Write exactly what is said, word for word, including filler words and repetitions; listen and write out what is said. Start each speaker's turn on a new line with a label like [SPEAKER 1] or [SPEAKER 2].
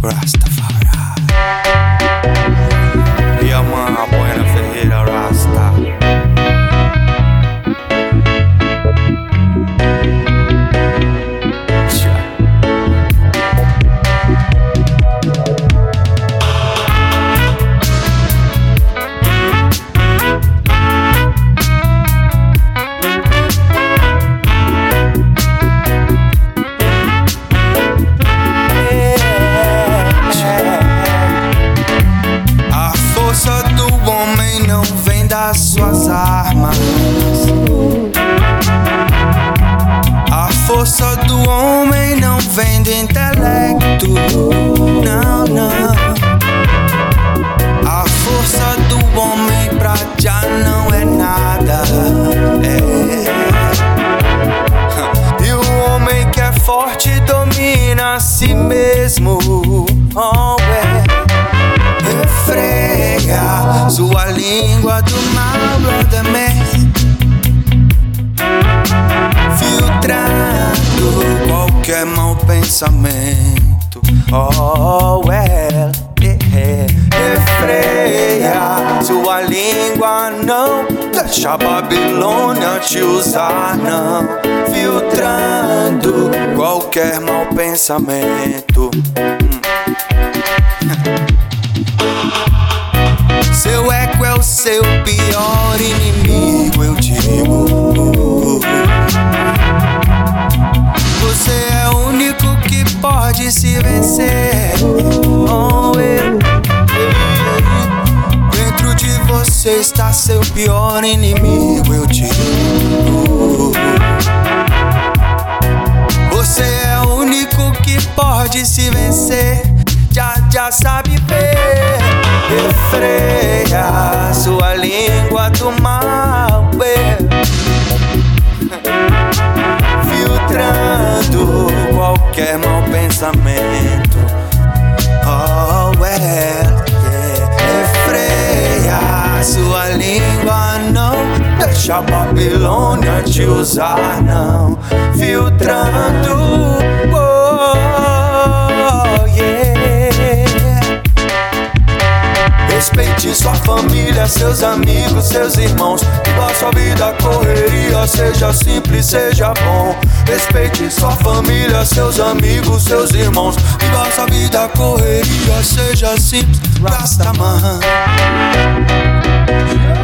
[SPEAKER 1] Rastafari. Yeah, man, Buena Ferreira Rasta. Das suas armas, a força do homem não vem do intelecto, não, não. A força do homem pra já não é nada, é. E o homem que é forte domina a si mesmo, oh, é. Refreia sua língua do mal, brother man, filtrando qualquer mau pensamento. Oh, well, yeah. Refreia sua língua, não deixa a Babilônia te usar, não, filtrando qualquer mau pensamento. hum. Seu eco é o seu pior inimigo, eu digo. Você é o único que pode se vencer. Oh, eu. Dentro de você está seu pior inimigo, eu digo. Você é o único que pode se vencer. Já, já sabe ver. Refreia sua língua do mal, filtrando qualquer mau pensamento. Oh, well, yeah. Refreia sua língua, não deixa a Babilônia te usar, não, filtrando. Oh, yeah. Respeite sua família, seus amigos, seus irmãos. Viva sua vida, correria, seja simples, seja bom. Respeite sua família, seus amigos, seus irmãos. Viva sua vida, correria, seja simples, Rastaman.